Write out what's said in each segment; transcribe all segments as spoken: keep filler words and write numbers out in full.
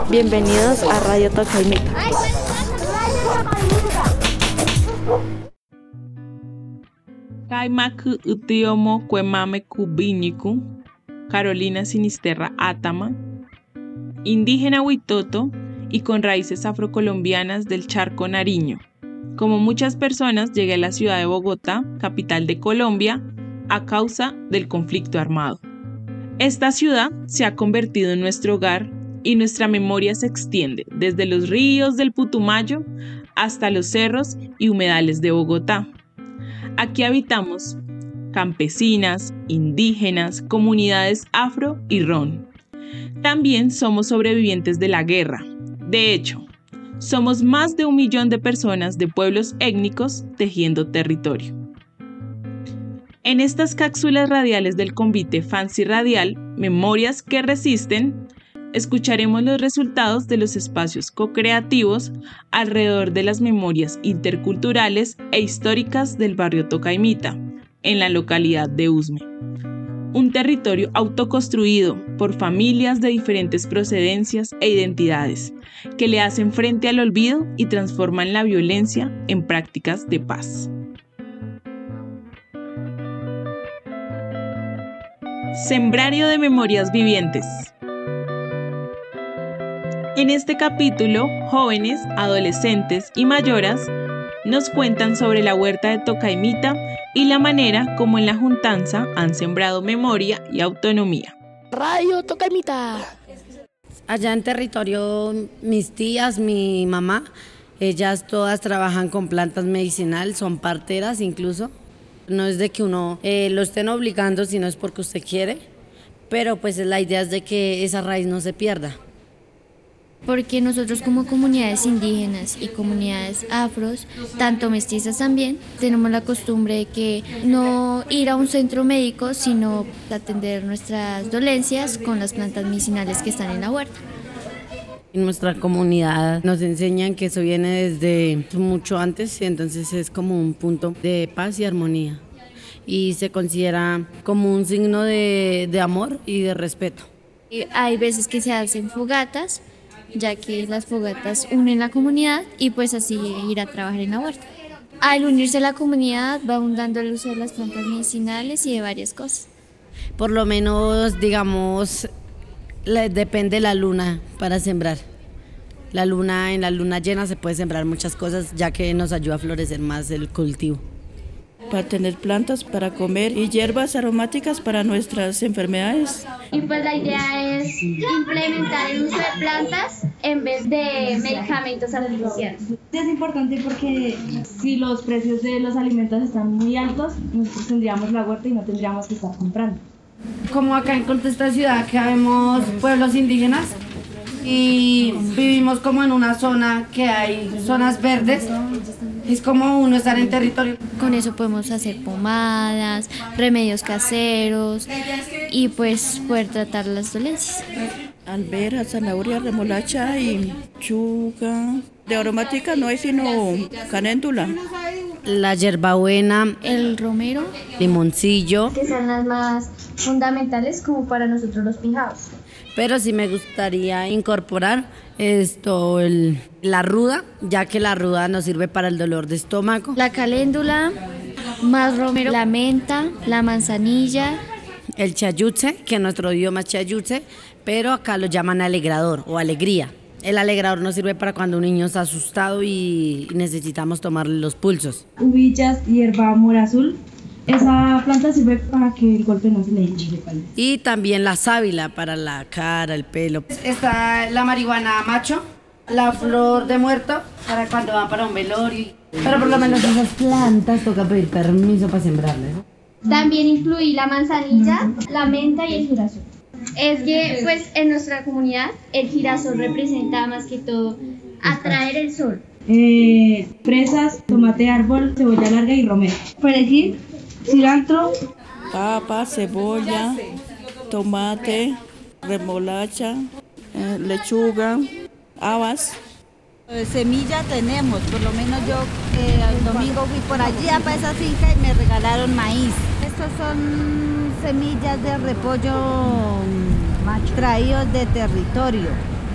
Bienvenidos a Radio Tocaymita. Kaimaku Utiomo Cuemame Cubiñicu, Carolina Sinisterra Atama, indígena Huitoto y con raíces afrocolombianas del Charco Nariño. Como muchas personas, llegué a la ciudad de Bogotá, capital de Colombia, a causa del conflicto armado. Esta ciudad se ha convertido en nuestro hogar y nuestra memoria se extiende desde los ríos del Putumayo hasta los cerros y humedales de Bogotá. Aquí habitamos campesinas, indígenas, comunidades afro y ron. También somos sobrevivientes de la guerra. De hecho, somos más de un millón de personas de pueblos étnicos tejiendo territorio. En estas cápsulas radiales del convite Fancy Radial, Memorias que Resisten, escucharemos los resultados de los espacios co-creativos alrededor de las memorias interculturales e históricas del barrio Tocaymita, en la localidad de Usme. Un territorio autoconstruido por familias de diferentes procedencias e identidades que le hacen frente al olvido y transforman la violencia en prácticas de paz. Sembrario de memorias vivientes. En este capítulo, jóvenes, adolescentes y mayoras nos cuentan sobre la huerta de Tocaymita y la manera como en la juntanza han sembrado memoria y autonomía. Radio Tocaymita. Allá en territorio, mis tías, mi mamá, ellas todas trabajan con plantas medicinales, son parteras incluso. No es de que uno eh, lo estén obligando, sino es porque usted quiere, pero pues la idea es de que esa raíz no se pierda. Porque nosotros como comunidades indígenas y comunidades afros, tanto mestizas también, tenemos la costumbre de que no ir a un centro médico, sino atender nuestras dolencias con las plantas medicinales que están en la huerta. En nuestra comunidad nos enseñan que eso viene desde mucho antes, y entonces es como un punto de paz y armonía. Y se considera como un signo de, de amor y de respeto. Y hay veces que se hacen fogatas, ya que las fogatas unen la comunidad y pues así ir a trabajar en la huerta. Al unirse a la comunidad va abundando el uso de las plantas medicinales y de varias cosas. Por lo menos, digamos, le, depende la luna para sembrar. La luna, en la luna llena se puede sembrar muchas cosas, ya que nos ayuda a florecer más el cultivo. Para tener plantas para comer y hierbas aromáticas para nuestras enfermedades. Y pues la idea es implementar el uso de plantas en vez de medicamentos artificiales. Es importante porque si los precios de los alimentos están muy altos, nosotros tendríamos la huerta y no tendríamos que estar comprando. Como acá en esta ciudad que vemos pueblos indígenas y vivimos como en una zona que hay zonas verdes, es como uno estar en territorio. Con eso podemos hacer pomadas, remedios caseros y pues poder tratar las dolencias. Alberja, zanahoria, remolacha y chuga. De aromática no hay sino canéndula. La hierbabuena, el romero, limoncillo. Que son las más fundamentales como para nosotros los pijados. Pero sí me gustaría incorporar esto, el, la ruda, ya que la ruda nos sirve para el dolor de estómago. La caléndula, más romero, la menta, la manzanilla. El chayutse, que en nuestro idioma es chayutse, pero acá lo llaman alegrador o alegría. El alegrador nos sirve para cuando un niño está asustado y necesitamos tomarle los pulsos. Ubillas, hierba mora azul. Esa planta sirve para que el golpe no se le hinche. Y también la sábila para la cara, el pelo. Está la marihuana macho, la flor de muerto para cuando van para un velorio. Pero por lo menos esas plantas toca pedir permiso para sembrarlas, ¿no? También incluí la manzanilla, la menta y el girasol. Es que pues en nuestra comunidad el girasol representa más que todo atraer el sol. Eh, fresas, tomate árbol, cebolla larga y romero. Perejil, cilantro, papa, cebolla, tomate, remolacha, eh, lechuga, habas. Semilla tenemos, por lo menos yo eh, el domingo fui por allí para esa finca y me regalaron maíz. Estos son semillas de repollo macho, traídos de territorio.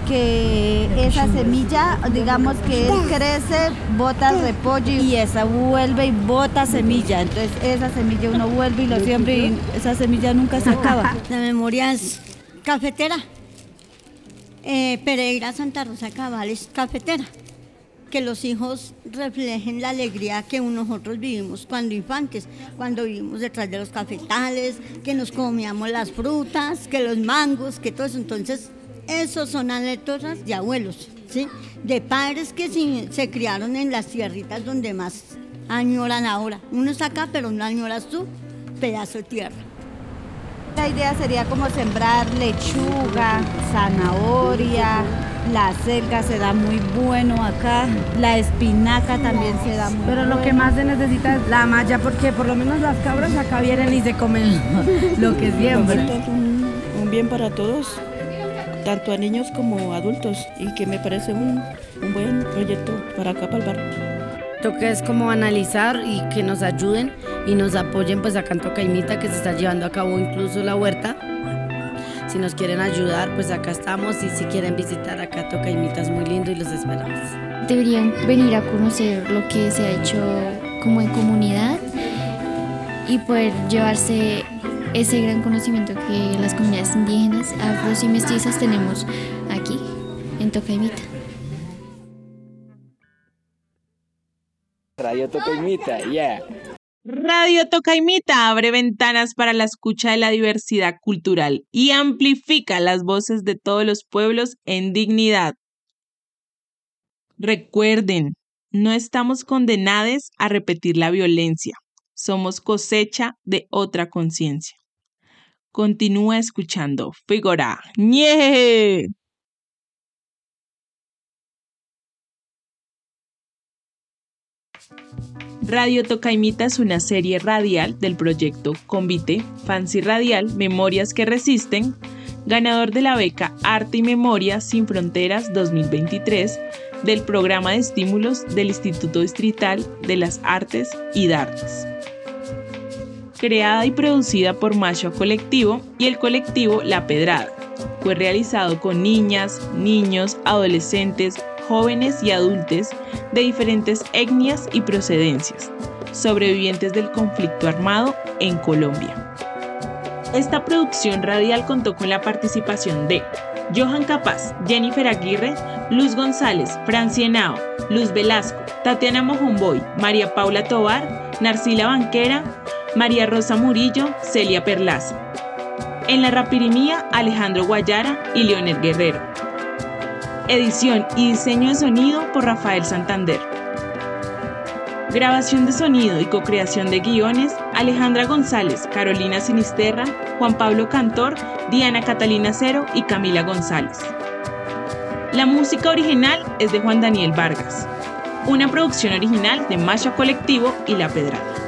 que esa semilla, digamos que él crece, bota repollo y esa vuelve y bota semilla. Entonces esa semilla uno vuelve y lo siembra y esa semilla nunca se acaba. La memoria es cafetera. Eh, Pereira Santa Rosa Cabal es cafetera. Que los hijos reflejen la alegría que nosotros vivimos cuando infantes, cuando vivimos detrás de los cafetales, que nos comíamos las frutas, que los mangos, que todo eso. Entonces, esos son anécdotas de abuelos, ¿sí? De padres que se, se criaron en las tierritas donde más añoran ahora. Uno está acá, pero no añoras tú, pedazo de tierra. La idea sería como sembrar lechuga, zanahoria, la selga se da muy bueno acá, la espinaca también se da muy Pero bueno. lo que más se necesita es la malla, porque por lo menos las cabras acá vienen y se comen lo que siembran. Es un, un bien para todos, tanto a niños como adultos, y que me parece un, un buen proyecto para acá, para el barrio. Toca es como analizar y que nos ayuden y nos apoyen pues acá en Tocaimita, que se está llevando a cabo incluso la huerta. Si nos quieren ayudar, pues acá estamos, y si quieren visitar acá Tocaimita es muy lindo y los esperamos. Deberían venir a conocer lo que se ha hecho como en comunidad y poder llevarse ese gran conocimiento que las comunidades indígenas, afros y mestizas tenemos aquí en Tocaimita. Radio Tocaimita, yeah. Radio Tocaimita abre ventanas para la escucha de la diversidad cultural y amplifica las voces de todos los pueblos en dignidad. Recuerden, no estamos condenados a repetir la violencia. Somos cosecha de otra conciencia. Continúa escuchando Figura. ¡Ñe! Radio Tocaimita es una serie radial del proyecto Convite, Fancy Radial, Memorias que Resisten, ganador de la beca Arte y Memoria Sin Fronteras dos mil veintitrés del programa de estímulos del Instituto Distrital de las Artes y Dartes. Creada y producida por Masha Colectivo y el colectivo La Pedrada. Fue realizado con niñas, niños, adolescentes, jóvenes y adultos de diferentes etnias y procedencias, sobrevivientes del conflicto armado en Colombia. Esta producción radial contó con la participación de Johan Capaz, Jennifer Aguirre, Luz González, Franci Henao, Luz Velasco, Tatiana Mojomboy, María Paula Tobar, Narcila Banquera, María Rosa Murillo, Celia Perlaza. En la rapirimía, Alejandro Guayara y Leonel Guerrero. Edición y diseño de sonido por Rafael Santander. Grabación de sonido y co-creación de guiones, Alejandra González, Carolina Sinisterra, Juan Pablo Cantor, Diana Catalina Cero y Camila González. La música original es de Juan Daniel Vargas. Una producción original de Masha Colectivo y La Pedrada.